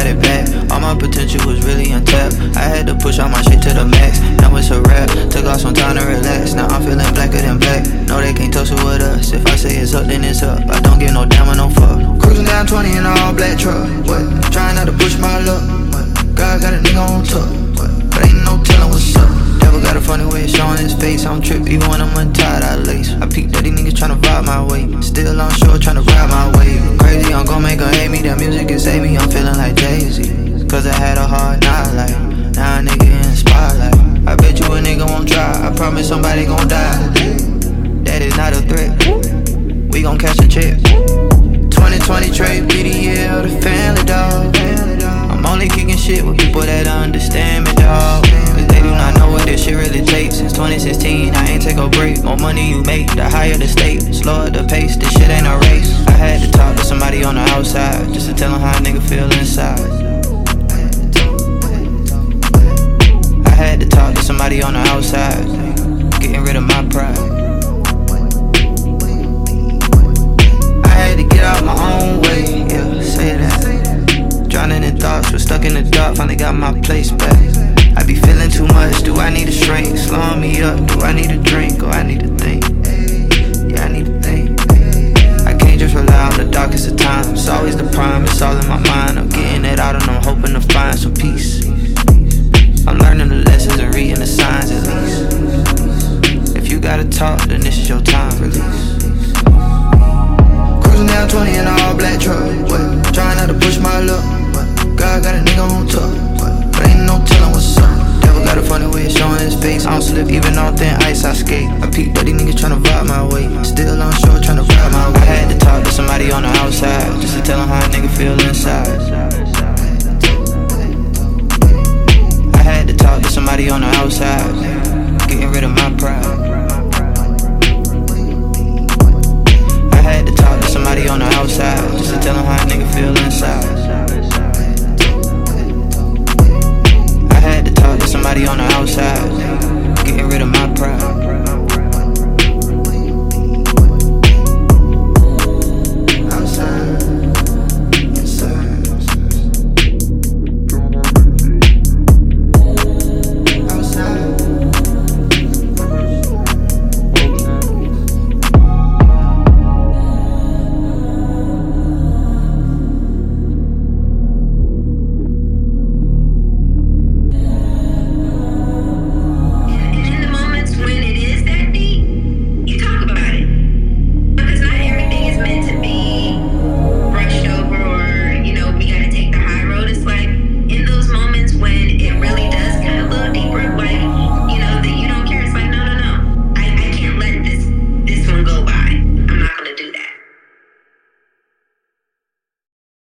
got it back. All my potential was really untapped. I had to push all my shit to the max. Now it's a rap, took off some time to relax. Now I'm feeling blacker than black. No, they can't tussle with us. If I say it's up, then it's up. I don't give no damn or no fuck. Cruising down 20 in an all black truck. What? Trying not to push my luck. What? God got a nigga on top. What? But ain't no telling what's up. Devil got a funny way of showing his face. I don't trip even when I'm untied, I lace. I peep that these niggas tryna vibe my way. Still on shore tryna ride my way. Crazy, I'm gon' make her hate me. That music can save me, I'm feeling like Jay-Z. Cause I had a hard night life. Now a nigga in the spotlight. I bet you a nigga won't try. I promise somebody gon' die. That is not a threat. We gon' catch a check. 2020 trade, be the year of the family, dog. I'm only kicking shit with people that understand me, dog. Cause they do not know what this shit really takes. Since 2016, I ain't take a break. More money you make, the higher the stake. Slower the pace, this shit ain't a race. I had to talk to somebody on the outside, just to tell them how a nigga feel inside. I had to talk to somebody on the outside, getting rid of my pride. I had to get out my own way, yeah, say that. Drowning in thoughts, was stuck in the dark, finally got my place back. I be feeling too much, do I need a shrink? Slowing me up, do I need a drink? Or I need to think, yeah, I need to think. I can't just rely on the darkest of times. It's always the prime, it's all in my mind. I'm getting it out and I'm hoping to find some peace. I'm learning the lessons and reading the signs at least. If you gotta talk, then this is your time, release. Cruising down 20 in an all black truck. What? Trying not to push my luck. What? God got a nigga on top. What? But ain't no telling what's up. Devil got a funny way of showing his face. I don't slip even on thin ice, I skate. I peep that these niggas tryna vibe my way. Still on shore tryna ride my way. I had to talk to somebody on the outside, just to tell them how